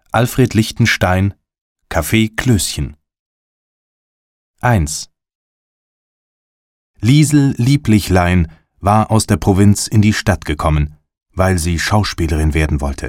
Alfred Lichtenstein, Café Klößchen. 1. Liesel Lieblichlein war aus der Provinz in die Stadt gekommen, weil sie Schauspielerin werden wollte.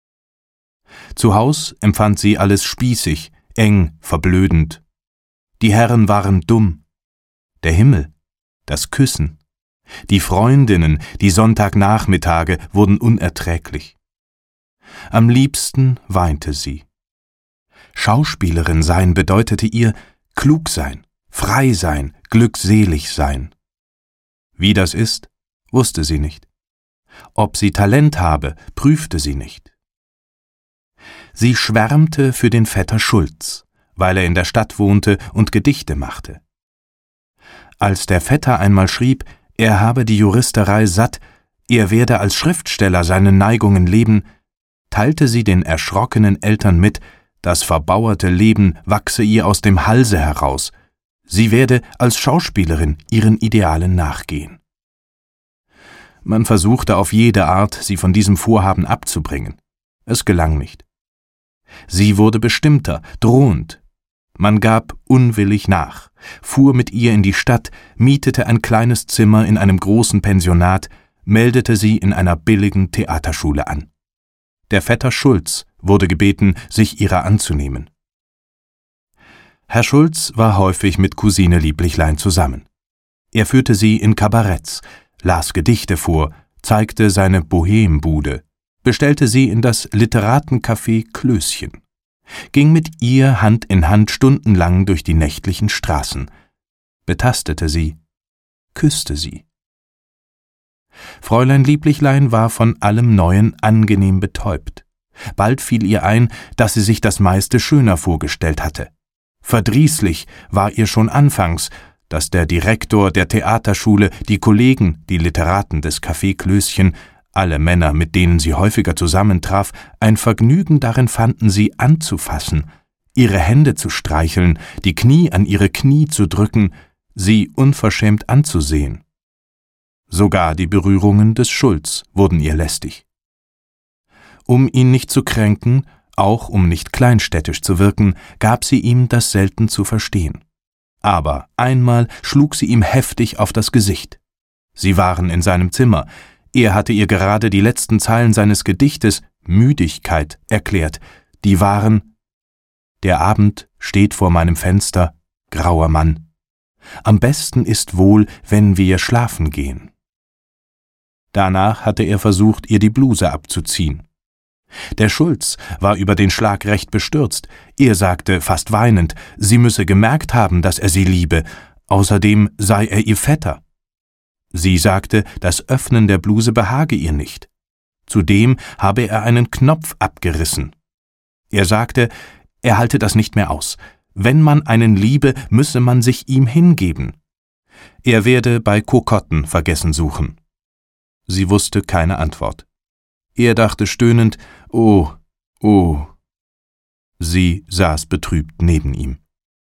Zu Haus empfand sie alles spießig, eng, verblödend. Die Herren waren dumm. Der Himmel, das Küssen, die Freundinnen, die Sonntagnachmittage wurden unerträglich. Am liebsten weinte sie. Schauspielerin sein bedeutete ihr klug sein, frei sein, glückselig sein. Wie das ist, wusste sie nicht. Ob sie Talent habe, prüfte sie nicht. Sie schwärmte für den Vetter Schulz, weil er in der Stadt wohnte und Gedichte machte. Als der Vetter einmal schrieb, er habe die Juristerei satt, er werde als Schriftsteller seinen Neigungen leben, teilte sie den erschrockenen Eltern mit, das verbauerte Leben wachse ihr aus dem Halse heraus, sie werde als Schauspielerin ihren Idealen nachgehen. Man versuchte auf jede Art, sie von diesem Vorhaben abzubringen. Es gelang nicht. Sie wurde bestimmter, drohend. Man gab unwillig nach, fuhr mit ihr in die Stadt, mietete ein kleines Zimmer in einem großen Pensionat, meldete sie in einer billigen Theaterschule an. Der Vetter Schulz wurde gebeten, sich ihrer anzunehmen. Herr Schulz war häufig mit Cousine Lieblichlein zusammen. Er führte sie in Kabaretts, las Gedichte vor, zeigte seine Bohembude, bestellte sie in das Literatencafé Klößchen, ging mit ihr Hand in Hand stundenlang durch die nächtlichen Straßen, betastete sie, küsste sie. Fräulein Lieblichlein war von allem Neuen angenehm betäubt. Bald fiel ihr ein, dass sie sich das meiste schöner vorgestellt hatte. Verdrießlich war ihr schon anfangs, dass der Direktor der Theaterschule, die Kollegen, die Literaten des Café Klößchen, alle Männer, mit denen sie häufiger zusammentraf, ein Vergnügen darin fanden, sie anzufassen, ihre Hände zu streicheln, die Knie an ihre Knie zu drücken, sie unverschämt anzusehen. Sogar die Berührungen des Schulz wurden ihr lästig. Um ihn nicht zu kränken, auch um nicht kleinstädtisch zu wirken, gab sie ihm das selten zu verstehen. Aber einmal schlug sie ihm heftig auf das Gesicht. Sie waren in seinem Zimmer. Er hatte ihr gerade die letzten Zeilen seines Gedichtes Müdigkeit erklärt. Die waren: Der Abend steht vor meinem Fenster, grauer Mann. Am besten ist wohl, wenn wir schlafen gehen. Danach hatte er versucht, ihr die Bluse abzuziehen. Der Schulz war über den Schlag recht bestürzt. Er sagte, fast weinend, sie müsse gemerkt haben, dass er sie liebe. Außerdem sei er ihr Vetter. Sie sagte, das Öffnen der Bluse behage ihr nicht. Zudem habe er einen Knopf abgerissen. Er sagte, er halte das nicht mehr aus. Wenn man einen liebe, müsse man sich ihm hingeben. Er werde bei Kokotten Vergessen suchen. Sie wusste keine Antwort. Er dachte stöhnend, oh, oh. Sie saß betrübt neben ihm.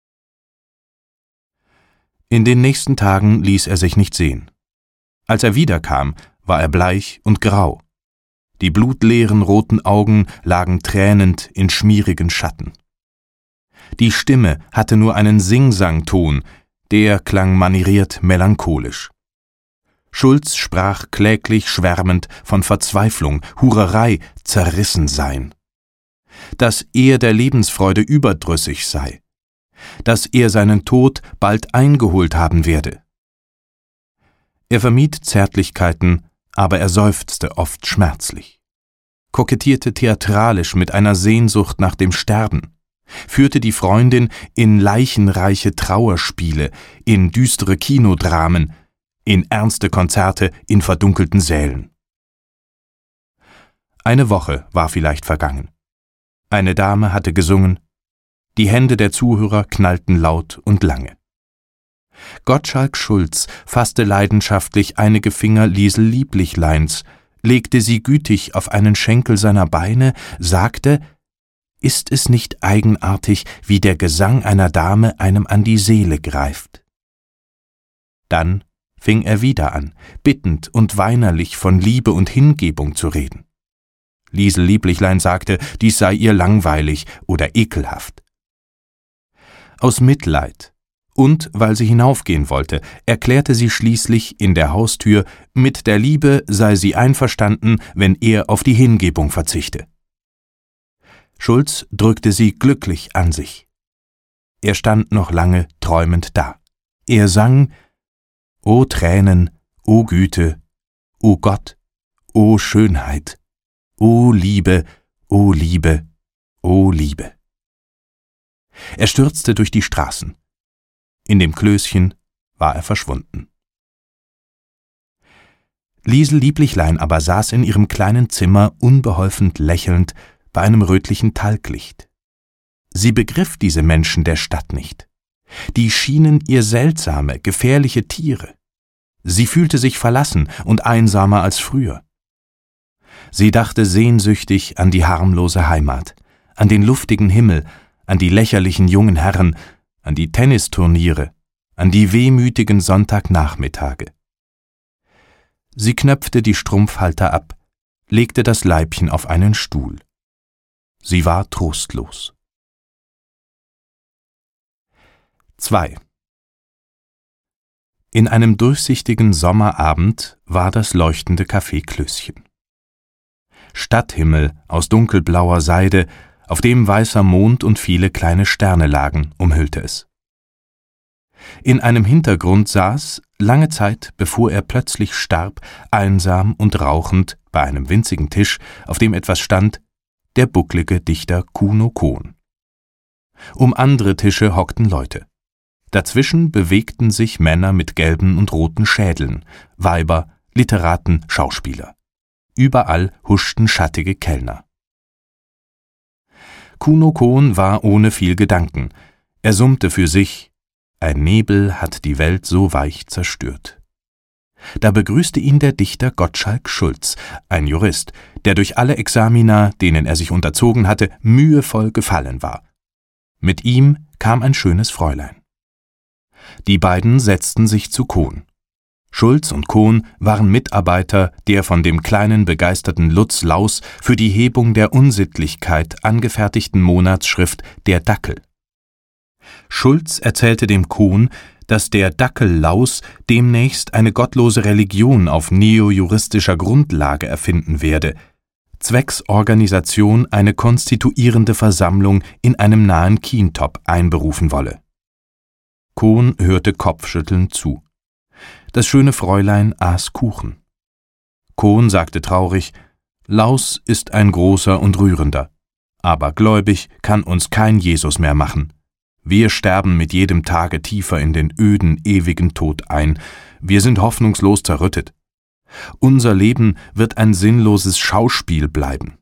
In den nächsten Tagen ließ er sich nicht sehen. Als er wiederkam, war er bleich und grau. Die blutleeren roten Augen lagen tränend in schmierigen Schatten. Die Stimme hatte nur einen Singsangton, der klang manieriert melancholisch. Schulz sprach kläglich schwärmend von Verzweiflung, Hurerei, Zerrissensein. Dass er der Lebensfreude überdrüssig sei. Dass er seinen Tod bald eingeholt haben werde. Er vermied Zärtlichkeiten, aber er seufzte oft schmerzlich. Kokettierte theatralisch mit einer Sehnsucht nach dem Sterben. Führte die Freundin in leichenreiche Trauerspiele, in düstere Kinodramen, in ernste Konzerte in verdunkelten Sälen. Eine Woche war vielleicht vergangen. Eine Dame hatte gesungen, die Hände der Zuhörer knallten laut und lange. Gottschalk Schulz fasste leidenschaftlich einige Finger Liesel Lieblichleins, legte sie gütig auf einen Schenkel seiner Beine, sagte: Ist es nicht eigenartig, wie der Gesang einer Dame einem an die Seele greift? Dann fing er wieder an, bittend und weinerlich von Liebe und Hingebung zu reden. Liesel Lieblichlein sagte, dies sei ihr langweilig oder ekelhaft. Aus Mitleid und weil sie hinaufgehen wollte, erklärte sie schließlich in der Haustür, mit der Liebe sei sie einverstanden, wenn er auf die Hingebung verzichte. Schulz drückte sie glücklich an sich. Er stand noch lange träumend da. Er sang: O Tränen, o Güte, o Gott, o Schönheit, o Liebe, o Liebe, o Liebe. Er stürzte durch die Straßen. In dem Klößchen war er verschwunden. Liesel Lieblichlein aber saß in ihrem kleinen Zimmer unbeholfen lächelnd bei einem rötlichen Talglicht. Sie begriff diese Menschen der Stadt nicht. Die schienen ihr seltsame, gefährliche Tiere. Sie fühlte sich verlassen und einsamer als früher. Sie dachte sehnsüchtig an die harmlose Heimat, an den luftigen Himmel, an die lächerlichen jungen Herren, an die Tennisturniere, an die wehmütigen Sonntagnachmittage. Sie knöpfte die Strumpfhalter ab, legte das Leibchen auf einen Stuhl. Sie war trostlos. 2. In einem durchsichtigen Sommerabend war das leuchtende Café Klößchen. Stadthimmel aus dunkelblauer Seide, auf dem weißer Mond und viele kleine Sterne lagen, umhüllte es. In einem Hintergrund saß, lange Zeit bevor er plötzlich starb, einsam und rauchend bei einem winzigen Tisch, auf dem etwas stand, der bucklige Dichter Kuno Kohn. Um andere Tische hockten Leute. Dazwischen bewegten sich Männer mit gelben und roten Schädeln, Weiber, Literaten, Schauspieler. Überall huschten schattige Kellner. Kuno Kohn war ohne viel Gedanken. Er summte für sich: Ein Nebel hat die Welt so weich zerstört. Da begrüßte ihn der Dichter Gottschalk Schulz, ein Jurist, der durch alle Examina, denen er sich unterzogen hatte, mühevoll gefallen war. Mit ihm kam ein schönes Fräulein. Die beiden setzten sich zu Kohn. Schulz und Kohn waren Mitarbeiter der von dem kleinen begeisterten Lutz Laus für die Hebung der Unsittlichkeit angefertigten Monatsschrift Der Dackel. Schulz erzählte dem Kohn, dass der Dackel Laus demnächst eine gottlose Religion auf neojuristischer Grundlage erfinden werde, zwecks Organisation eine konstituierende Versammlung in einem nahen Kientop einberufen wolle. Kohn hörte kopfschüttelnd zu. Das schöne Fräulein aß Kuchen. Kohn sagte traurig: Laus ist ein großer und rührender, aber gläubig kann uns kein Jesus mehr machen. Wir sterben mit jedem Tage tiefer in den öden, ewigen Tod ein. Wir sind hoffnungslos zerrüttet. Unser Leben wird ein sinnloses Schauspiel bleiben.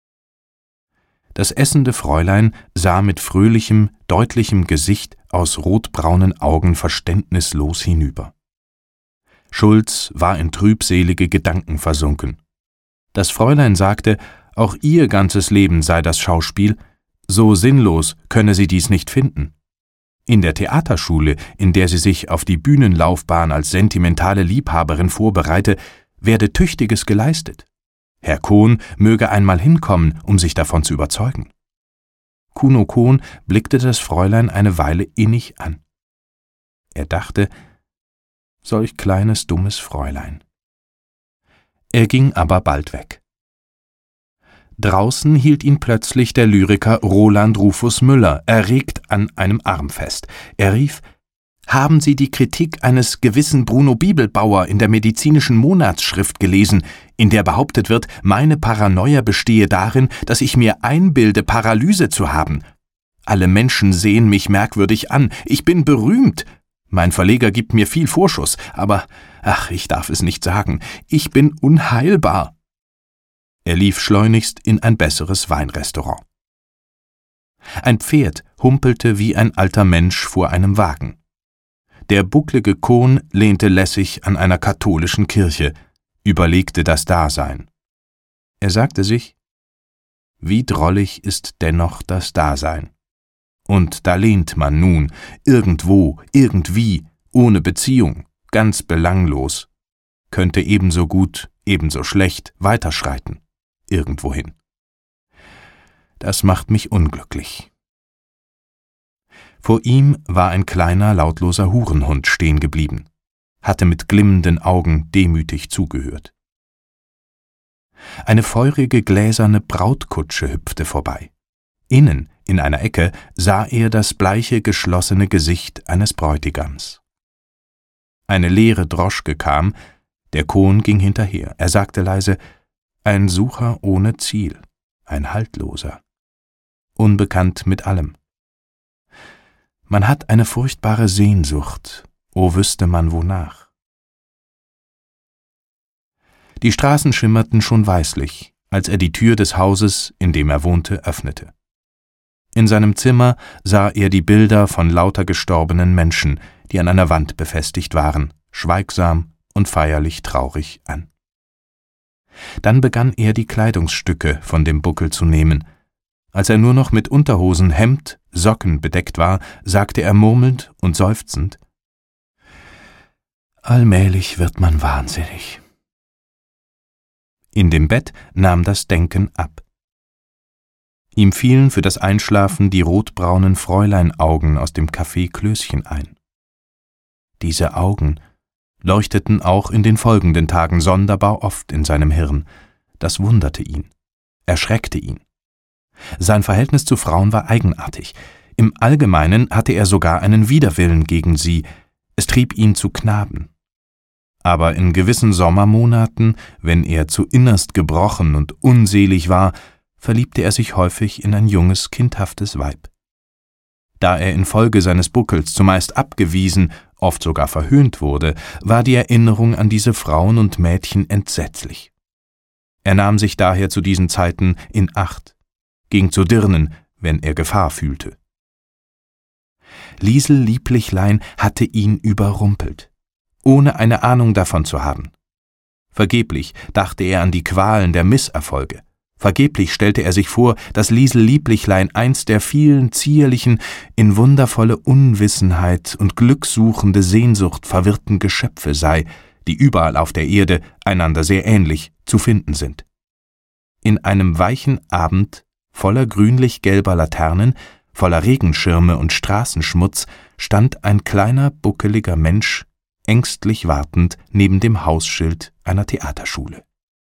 Das essende Fräulein sah mit fröhlichem, deutlichem Gesicht aus rotbraunen Augen verständnislos hinüber. Schulz war in trübselige Gedanken versunken. Das Fräulein sagte, auch ihr ganzes Leben sei das Schauspiel, so sinnlos könne sie dies nicht finden. In der Theaterschule, in der sie sich auf die Bühnenlaufbahn als sentimentale Liebhaberin vorbereite, werde Tüchtiges geleistet. Herr Kohn möge einmal hinkommen, um sich davon zu überzeugen. Kuno Kohn blickte das Fräulein eine Weile innig an. Er dachte, solch kleines, dummes Fräulein. Er ging aber bald weg. Draußen hielt ihn plötzlich der Lyriker Roland Rufus Müller erregt an einem Arm fest. Er rief: »Haben Sie die Kritik eines gewissen Bruno Bibelbauer in der medizinischen Monatsschrift gelesen, in der behauptet wird, meine Paranoia bestehe darin, dass ich mir einbilde, Paralyse zu haben? Alle Menschen sehen mich merkwürdig an. Ich bin berühmt. Mein Verleger gibt mir viel Vorschuss, aber, ich darf es nicht sagen, ich bin unheilbar.« Er lief schleunigst in ein besseres Weinrestaurant. Ein Pferd humpelte wie ein alter Mensch vor einem Wagen. Der bucklige Kohn lehnte lässig an einer katholischen Kirche, überlegte das Dasein. Er sagte sich, wie drollig ist dennoch das Dasein. Und da lehnt man nun, irgendwo, irgendwie, ohne Beziehung, ganz belanglos, könnte ebenso gut, ebenso schlecht weiterschreiten, irgendwohin. das macht mich unglücklich.« Vor ihm war ein kleiner, lautloser Hurenhund stehen geblieben, hatte mit glimmenden Augen demütig zugehört. Eine feurige gläserne Brautkutsche hüpfte vorbei. Innen, in einer Ecke, sah er das bleiche, geschlossene Gesicht eines Bräutigams. Eine leere Droschke kam, der Kohn ging hinterher. Er sagte leise: »Ein Sucher ohne Ziel, ein Haltloser, unbekannt mit allem. Man hat eine furchtbare Sehnsucht, o wüsste man wonach.« Die Straßen schimmerten schon weißlich, als er die Tür des Hauses, in dem er wohnte, öffnete. In seinem Zimmer sah er die Bilder von lauter gestorbenen Menschen, die an einer Wand befestigt waren, schweigsam und feierlich traurig an. Dann begann er die Kleidungsstücke von dem Buckel zu nehmen. Als er nur noch mit Unterhosen, Hemd, Socken bedeckt war, sagte er murmelnd und seufzend: »Allmählich wird man wahnsinnig.« In dem Bett nahm das Denken ab. Ihm fielen für das Einschlafen die rotbraunen Fräuleinaugen aus dem Café Klößchen ein. Diese Augen leuchteten auch in den folgenden Tagen sonderbar oft in seinem Hirn. Das wunderte ihn, erschreckte ihn. Sein Verhältnis zu Frauen war eigenartig. Im Allgemeinen hatte er sogar einen Widerwillen gegen sie. Es trieb ihn zu Knaben. Aber in gewissen Sommermonaten, wenn er zu innerst gebrochen und unselig war, verliebte er sich häufig in ein junges, kindhaftes Weib. Da er infolge seines Buckels zumeist abgewiesen, oft sogar verhöhnt wurde, war die Erinnerung an diese Frauen und Mädchen entsetzlich. Er nahm sich daher zu diesen Zeiten in Acht, ging zu Dirnen, wenn er Gefahr fühlte. Liesel Lieblichlein hatte ihn überrumpelt, ohne eine Ahnung davon zu haben. Vergeblich dachte er an die Qualen der Misserfolge. Vergeblich stellte er sich vor, dass Liesel Lieblichlein einst der vielen zierlichen, in wundervolle Unwissenheit und glücksuchende Sehnsucht verwirrten Geschöpfe sei, die überall auf der Erde einander sehr ähnlich zu finden sind. In einem weichen Abend voller grünlich-gelber Laternen, voller Regenschirme und Straßenschmutz stand ein kleiner, buckeliger Mensch ängstlich wartend neben dem Hausschild einer Theaterschule.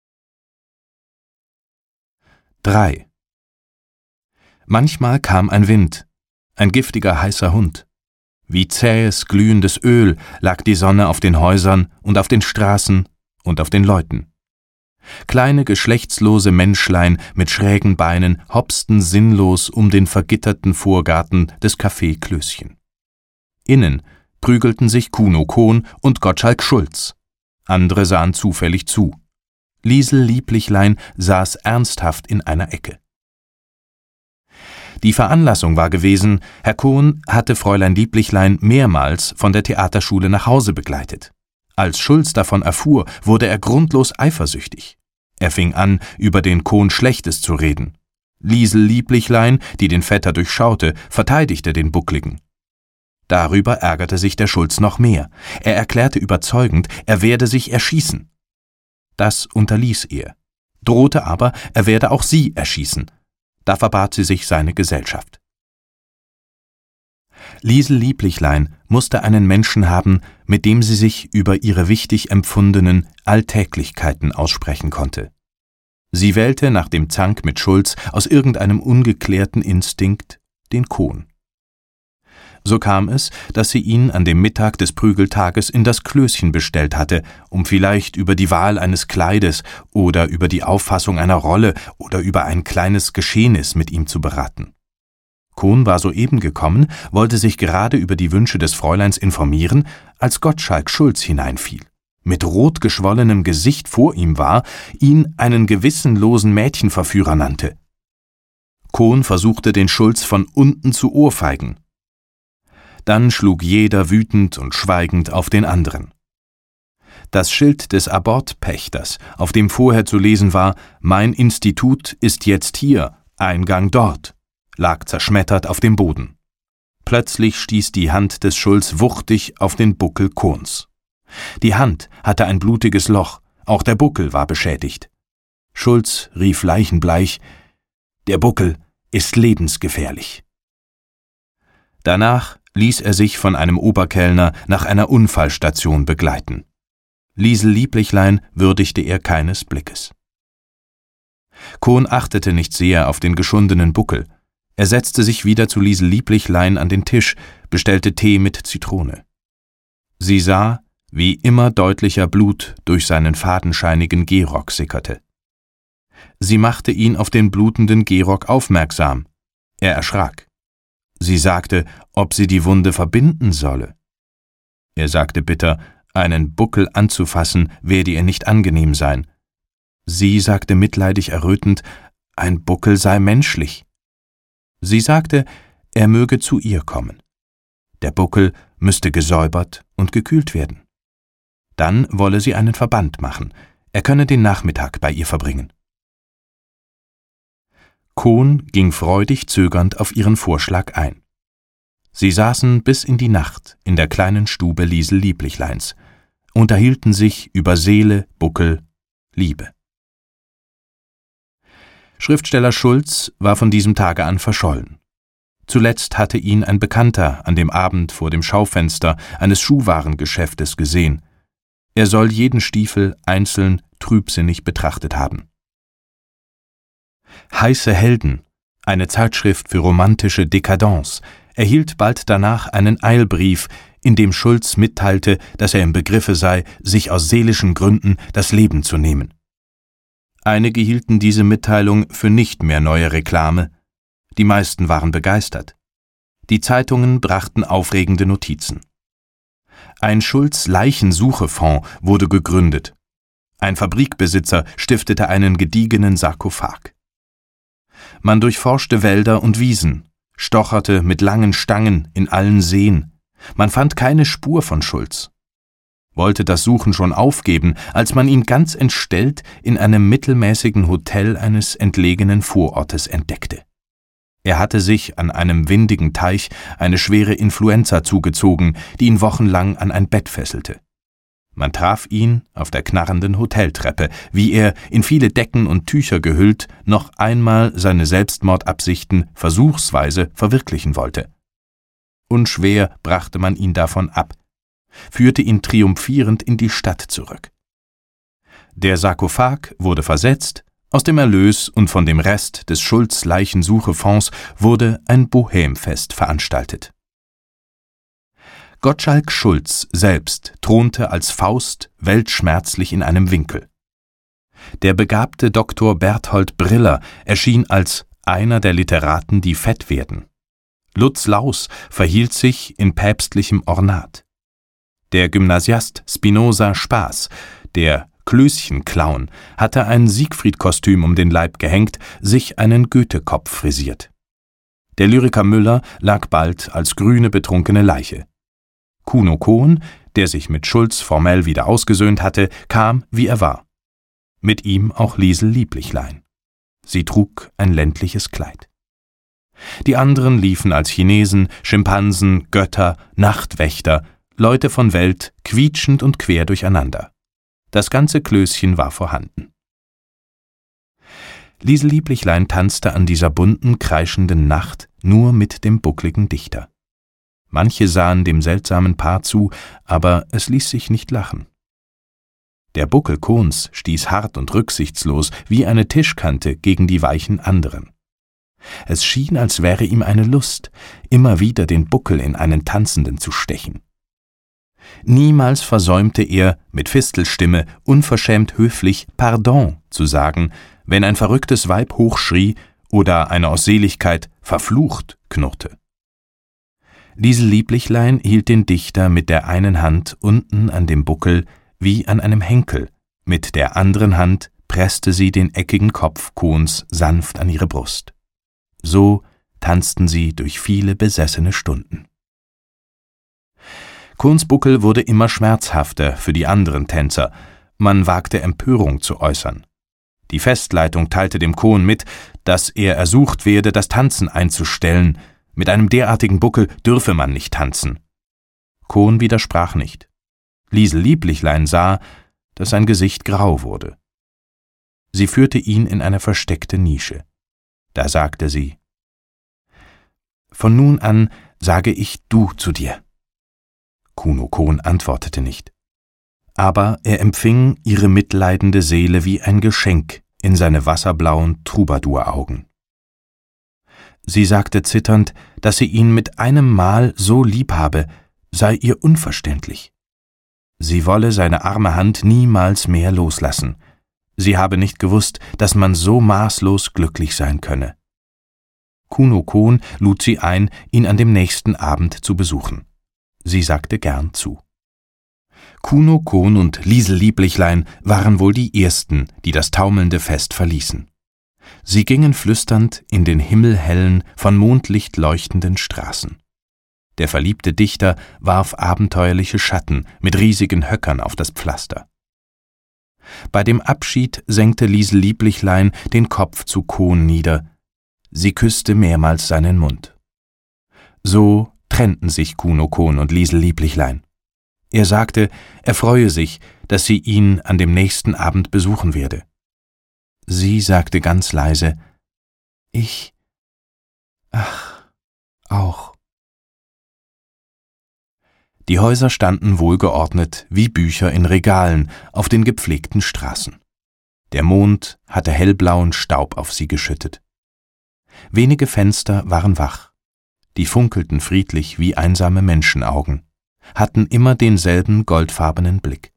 3. Manchmal kam ein Wind, ein giftiger heißer Hund. Wie zähes, glühendes Öl lag die Sonne auf den Häusern und auf den Straßen und auf den Leuten. Kleine, geschlechtslose Menschlein mit schrägen Beinen hopsten sinnlos um den vergitterten Vorgarten des Café Klößchen. Innen prügelten sich Kuno Kohn und Gottschalk Schulz. Andere sahen zufällig zu. Liesel Lieblichlein saß ernsthaft in einer Ecke. Die Veranlassung war gewesen, Herr Kohn hatte Fräulein Lieblichlein mehrmals von der Theaterschule nach Hause begleitet. Als Schulz davon erfuhr, wurde er grundlos eifersüchtig. Er fing an, über den Kohn Schlechtes zu reden. Liesel Lieblichlein, die den Vetter durchschaute, verteidigte den Buckligen. Darüber ärgerte sich der Schulz noch mehr. Er erklärte überzeugend, er werde sich erschießen. Das unterließ er, drohte aber, er werde auch sie erschießen. Da verbat sie sich seine Gesellschaft. Liesel Lieblichlein musste einen Menschen haben, mit dem sie sich über ihre wichtig empfundenen Alltäglichkeiten aussprechen konnte. Sie wählte nach dem Zank mit Schulz aus irgendeinem ungeklärten Instinkt den Kohn. So kam es, dass sie ihn an dem Mittag des Prügeltages in das Klößchen bestellt hatte, um vielleicht über die Wahl eines Kleides oder über die Auffassung einer Rolle oder über ein kleines Geschehnis mit ihm zu beraten. Kohn war soeben gekommen, wollte sich gerade über die Wünsche des Fräuleins informieren, als Gottschalk Schulz hineinfiel, mit rot geschwollenem Gesicht vor ihm war, ihn einen gewissenlosen Mädchenverführer nannte. Kohn versuchte den Schulz von unten zu ohrfeigen. Dann schlug jeder wütend und schweigend auf den anderen. Das Schild des Abortpächters, auf dem vorher zu lesen war, »Mein Institut ist jetzt hier, Eingang dort«, lag zerschmettert auf dem Boden. Plötzlich stieß die Hand des Schulz wuchtig auf den Buckel Kohns. Die Hand hatte ein blutiges Loch, auch der Buckel war beschädigt. Schulz rief leichenbleich: »Der Buckel, ist lebensgefährlich. Danach ließ er sich von einem Oberkellner nach einer Unfallstation begleiten. Liesel Lieblichlein würdigte er keines Blickes. Kohn achtete nicht sehr auf den geschundenen Buckel. Er setzte sich wieder zu Liesel Lieblichlein an den Tisch, bestellte Tee mit Zitrone. Sie sah, wie immer deutlicher Blut durch seinen fadenscheinigen Gehrock sickerte. Sie machte ihn auf den blutenden Gehrock aufmerksam. Er erschrak. Sie sagte, ob sie die Wunde verbinden solle. Er sagte bitter, einen Buckel anzufassen werde ihr nicht angenehm sein. Sie sagte mitleidig errötend, ein Buckel sei menschlich. Sie sagte, er möge zu ihr kommen. Der Buckel müsste gesäubert und gekühlt werden. Dann wolle sie einen Verband machen, er könne den Nachmittag bei ihr verbringen. Kohn ging freudig zögernd auf ihren Vorschlag ein. Sie saßen bis in die Nacht in der kleinen Stube Liesel Lieblichleins, unterhielten sich über Seele, Buckel, Liebe. Schriftsteller Schulz war von diesem Tage an verschollen. Zuletzt hatte ihn ein Bekannter an dem Abend vor dem Schaufenster eines Schuhwarengeschäftes gesehen. Er soll jeden Stiefel einzeln trübsinnig betrachtet haben. Heiße Helden, eine Zeitschrift für romantische Dekadence, erhielt bald danach einen Eilbrief, in dem Schulz mitteilte, dass er im Begriffe sei, sich aus seelischen Gründen das Leben zu nehmen. Einige hielten diese Mitteilung für nicht mehr neue Reklame, die meisten waren begeistert. Die Zeitungen brachten aufregende Notizen. Ein Schulz-Leichensuchefonds wurde gegründet. Ein Fabrikbesitzer stiftete einen gediegenen Sarkophag. Man durchforschte Wälder und Wiesen, stocherte mit langen Stangen in allen Seen. Man fand keine Spur von Schulz. Wollte das Suchen schon aufgeben, als man ihn ganz entstellt in einem mittelmäßigen Hotel eines entlegenen Vorortes entdeckte. Er hatte sich an einem windigen Teich eine schwere Influenza zugezogen, die ihn wochenlang an ein Bett fesselte. Man traf ihn auf der knarrenden Hoteltreppe, wie er, in viele Decken und Tücher gehüllt, noch einmal seine Selbstmordabsichten versuchsweise verwirklichen wollte. Unschwer brachte man ihn davon ab, führte ihn triumphierend in die Stadt zurück. Der Sarkophag wurde versetzt, aus dem Erlös und von dem Rest des Schulz-Leichensuchefonds wurde ein Bohemfest veranstaltet. Gottschalk Schulz selbst thronte als Faust weltschmerzlich in einem Winkel. Der begabte Dr. Berthold Briller erschien als einer der Literaten, die fett werden. Lutz Laus verhielt sich in päpstlichem Ornat. Der Gymnasiast Spinoza Spaß, der Klößchenclown, hatte ein Siegfried-Kostüm um den Leib gehängt, sich einen Goethe-Kopf frisiert. Der Lyriker Müller lag bald als grüne, betrunkene Leiche. Kuno Kohn, der sich mit Schulz formell wieder ausgesöhnt hatte, kam, wie er war. Mit ihm auch Liesel Lieblichlein. Sie trug ein ländliches Kleid. Die anderen liefen als Chinesen, Schimpansen, Götter, Nachtwächter, Leute von Welt, quietschend und quer durcheinander. Das ganze Klößchen war vorhanden. Liesel Lieblichlein tanzte an dieser bunten, kreischenden Nacht nur mit dem buckligen Dichter. Manche sahen dem seltsamen Paar zu, aber es ließ sich nicht lachen. Der Buckel Kohns stieß hart und rücksichtslos wie eine Tischkante gegen die weichen anderen. Es schien, als wäre ihm eine Lust, immer wieder den Buckel in einen Tanzenden zu stechen. Niemals versäumte er, mit Fistelstimme unverschämt höflich »Pardon« zu sagen, wenn ein verrücktes Weib hochschrie oder eine aus Seligkeit »verflucht« knurrte. Liesel Lieblichlein hielt den Dichter mit der einen Hand unten an dem Buckel wie an einem Henkel, mit der anderen Hand presste sie den eckigen Kopf Kohns sanft an ihre Brust. So tanzten sie durch viele besessene Stunden. Kohns Buckel wurde immer schmerzhafter für die anderen Tänzer, man wagte Empörung zu äußern. Die Festleitung teilte dem Kohn mit, dass er ersucht werde, das Tanzen einzustellen, mit einem derartigen Buckel dürfe man nicht tanzen. Kohn widersprach nicht. Liesel Lieblichlein sah, dass sein Gesicht grau wurde. Sie führte ihn in eine versteckte Nische. Da sagte sie, von nun an sage ich du zu dir.« Kuno Kohn antwortete nicht. Aber er empfing ihre mitleidende Seele wie ein Geschenk in seine wasserblauen Troubadouraugen. Sie sagte zitternd, dass sie ihn mit einem Mal so lieb habe, sei ihr unverständlich. Sie wolle seine arme Hand niemals mehr loslassen. Sie habe nicht gewusst, dass man so maßlos glücklich sein könne. Kuno Kohn lud sie ein, ihn an dem nächsten Abend zu besuchen. Sie sagte gern zu. Kuno Kohn und Liesel Lieblichlein waren wohl die ersten, die das taumelnde Fest verließen. Sie gingen flüsternd in den himmelhellen, von Mondlicht leuchtenden Straßen. Der verliebte Dichter warf abenteuerliche Schatten mit riesigen Höckern auf das Pflaster. Bei dem Abschied senkte Liesel Lieblichlein den Kopf zu Kohn nieder. Sie küsste mehrmals seinen Mund. So trennten sich Kuno Kohn und Liesel Lieblichlein. Er sagte, er freue sich, dass sie ihn an dem nächsten Abend besuchen werde. Sie sagte ganz leise, auch. Die Häuser standen wohlgeordnet wie Bücher in Regalen auf den gepflegten Straßen. Der Mond hatte hellblauen Staub auf sie geschüttet. Wenige Fenster waren wach. Die funkelten friedlich wie einsame Menschenaugen, hatten immer denselben goldfarbenen Blick.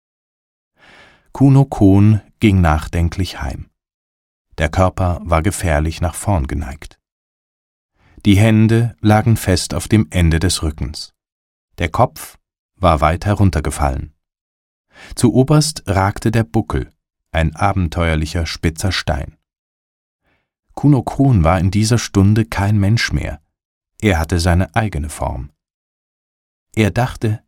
Kuno Kohn ging nachdenklich heim. Der Körper war gefährlich nach vorn geneigt. Die Hände lagen fest auf dem Ende des Rückens. Der Kopf war weit heruntergefallen. Zu oberst ragte der Buckel, ein abenteuerlicher spitzer Stein. Kuno Kohn war in dieser Stunde kein Mensch mehr. Er hatte seine eigene Form. Er dachte,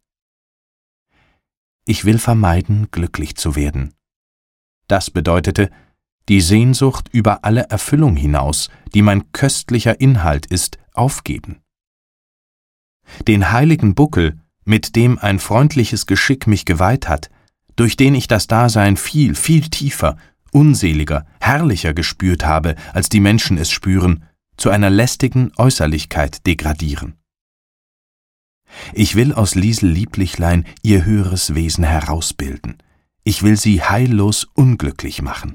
ich will vermeiden, glücklich zu werden. Das bedeutete, die Sehnsucht über alle Erfüllung hinaus, die mein köstlicher Inhalt ist, aufgeben. Den heiligen Buckel, mit dem ein freundliches Geschick mich geweiht hat, durch den ich das Dasein viel, viel tiefer, unseliger, herrlicher gespürt habe, als die Menschen es spüren, zu einer lästigen Äußerlichkeit degradieren. Ich will aus Liesel Lieblichlein ihr höheres Wesen herausbilden. Ich will sie heillos unglücklich machen.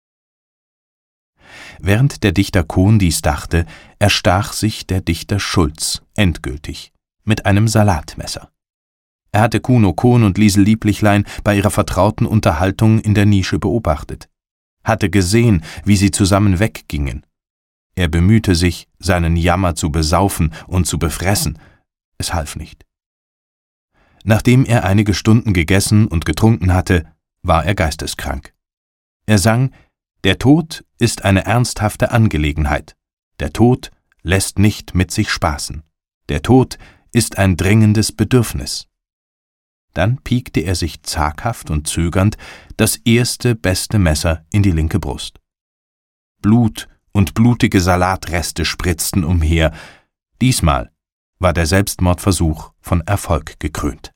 Während der Dichter Kohn dies dachte, erstach sich der Dichter Schulz endgültig mit einem Salatmesser. Er hatte Kuno Kohn und Liesel Lieblichlein bei ihrer vertrauten Unterhaltung in der Nische beobachtet, hatte gesehen, wie sie zusammen weggingen. Er bemühte sich, seinen Jammer zu besaufen und zu befressen. Es half nicht. Nachdem er einige Stunden gegessen und getrunken hatte, war er geisteskrank. Er sang, »Der Tod ist eine ernsthafte Angelegenheit. Der Tod lässt nicht mit sich spaßen. Der Tod ist ein dringendes Bedürfnis.« Dann piekte er sich zaghaft und zögernd das erste, beste Messer in die linke Brust. Blut und blutige Salatreste spritzten umher. Diesmal war der Selbstmordversuch von Erfolg gekrönt.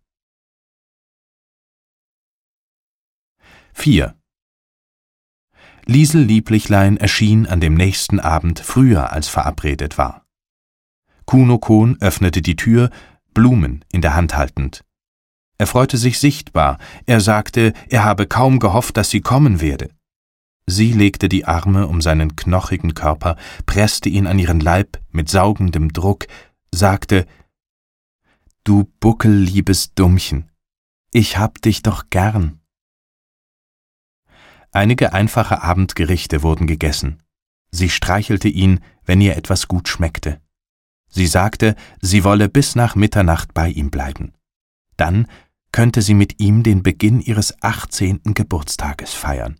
4. Liesel Lieblichlein erschien an dem nächsten Abend früher als verabredet war. Kuno Kohn öffnete die Tür, Blumen in der Hand haltend. Er freute sich sichtbar, er sagte, er habe kaum gehofft, dass sie kommen werde. Sie legte die Arme um seinen knochigen Körper, presste ihn an ihren Leib mit saugendem Druck, sagte, »Du buckelliebes Dummchen, ich hab dich doch gern.« Einige einfache Abendgerichte wurden gegessen. Sie streichelte ihn, wenn ihr etwas gut schmeckte. Sie sagte, sie wolle bis nach Mitternacht bei ihm bleiben. Dann könnte sie mit ihm den Beginn ihres 18. Geburtstages feiern.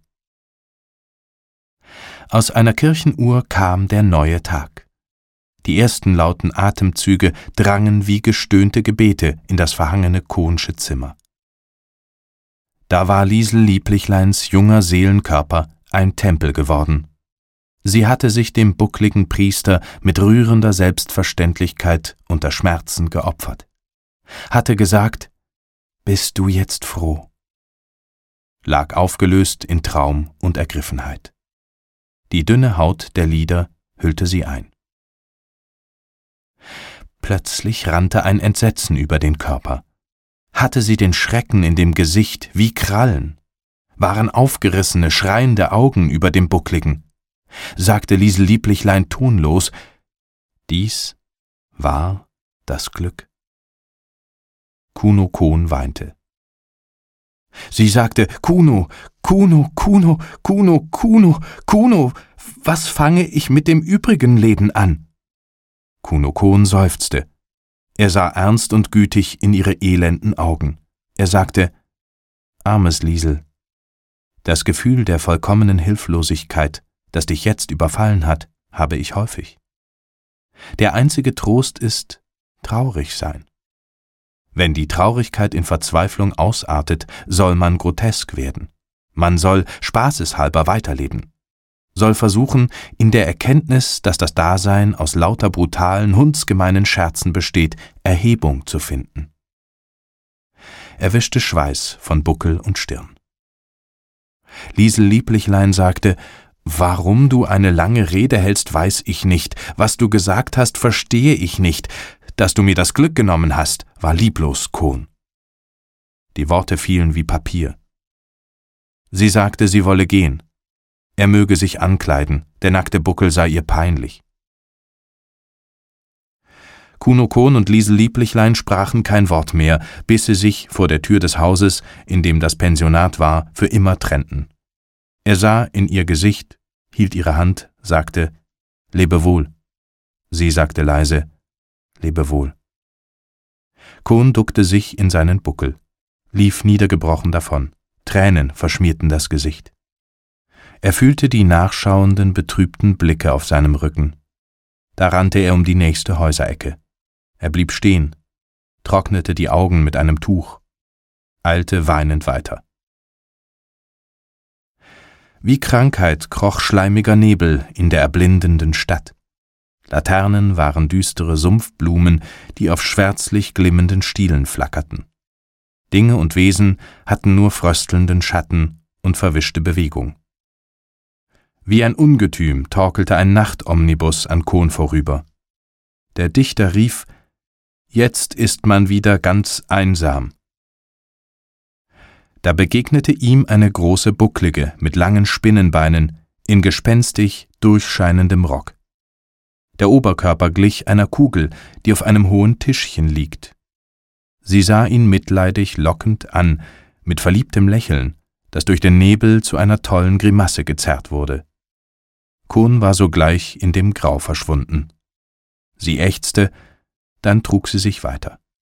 Aus einer Kirchenuhr kam der neue Tag. Die ersten lauten Atemzüge drangen wie gestöhnte Gebete in das verhangene Kohnsche Zimmer. Da war Liesel Lieblichleins junger Seelenkörper ein Tempel geworden. Sie hatte sich dem buckligen Priester mit rührender Selbstverständlichkeit unter Schmerzen geopfert. Hatte gesagt, »Bist du jetzt froh?« Lag aufgelöst in Traum und Ergriffenheit. Die dünne Haut der Lider hüllte sie ein. Plötzlich rannte ein Entsetzen über den Körper. Hatte sie den Schrecken in dem Gesicht wie Krallen? Waren aufgerissene, schreiende Augen über dem Buckligen? Sagte Liesel Lieblichlein tonlos: Dies war das Glück. Kuno Kohn weinte. Sie sagte: Kuno, Kuno, Kuno, Kuno, Kuno, Kuno, was fange ich mit dem übrigen Leben an? Kuno Kohn seufzte. Er sah ernst und gütig in ihre elenden Augen. Er sagte: Armes Liesel, das Gefühl der vollkommenen Hilflosigkeit, das dich jetzt überfallen hat, habe ich häufig. Der einzige Trost ist traurig sein. Wenn die Traurigkeit in Verzweiflung ausartet, soll man grotesk werden. Man soll spaßeshalber weiterleben. Soll versuchen, in der Erkenntnis, dass das Dasein aus lauter brutalen, hundsgemeinen Scherzen besteht, Erhebung zu finden. Er wischte Schweiß von Buckel und Stirn. Liesel Lieblichlein sagte: Warum du eine lange Rede hältst, weiß ich nicht. Was du gesagt hast, verstehe ich nicht. Dass du mir das Glück genommen hast, war lieblos, Kohn. Die Worte fielen wie Papier. Sie sagte, sie wolle gehen. Er möge sich ankleiden, der nackte Buckel sei ihr peinlich. Kuno Kohn und Liesel Lieblichlein sprachen kein Wort mehr, bis sie sich vor der Tür des Hauses, in dem das Pensionat war, für immer trennten. Er sah in ihr Gesicht, hielt ihre Hand, sagte: Lebe wohl. Sie sagte leise: Lebe wohl. Kohn duckte sich in seinen Buckel, lief niedergebrochen davon. Tränen verschmierten das Gesicht. Er fühlte die nachschauenden, betrübten Blicke auf seinem Rücken. Da rannte er um die nächste Häuserecke. Er blieb stehen, trocknete die Augen mit einem Tuch, eilte weinend weiter. Wie Krankheit kroch schleimiger Nebel in der erblindenden Stadt. Laternen waren düstere Sumpfblumen, die auf schwärzlich glimmenden Stielen flackerten. Dinge und Wesen hatten nur fröstelnden Schatten und verwischte Bewegung. Wie ein Ungetüm torkelte ein Nachtomnibus an Kohn vorüber. Der Dichter rief: Jetzt ist man wieder ganz einsam. Da begegnete ihm eine große Bucklige mit langen Spinnenbeinen in gespenstig durchscheinendem Rock. Der Oberkörper glich einer Kugel, die auf einem hohen Tischchen liegt. Sie sah ihn mitleidig lockend an, mit verliebtem Lächeln, das durch den Nebel zu einer tollen Grimasse gezerrt wurde. Kohn war sogleich in dem Grau verschwunden. Sie ächzte, dann trug sie sich weiter.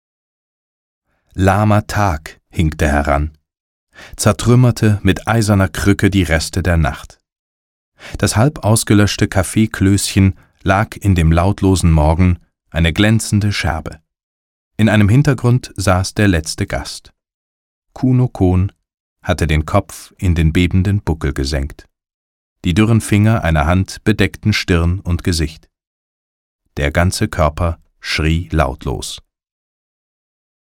Lahmer Tag hinkte heran, zertrümmerte mit eiserner Krücke die Reste der Nacht. Das halb ausgelöschte Kaffeeklößchen lag in dem lautlosen Morgen, eine glänzende Scherbe. In einem Hintergrund saß der letzte Gast. Kuno Kohn hatte den Kopf in den bebenden Buckel gesenkt. Die dürren Finger einer Hand bedeckten Stirn und Gesicht. Der ganze Körper schrie lautlos.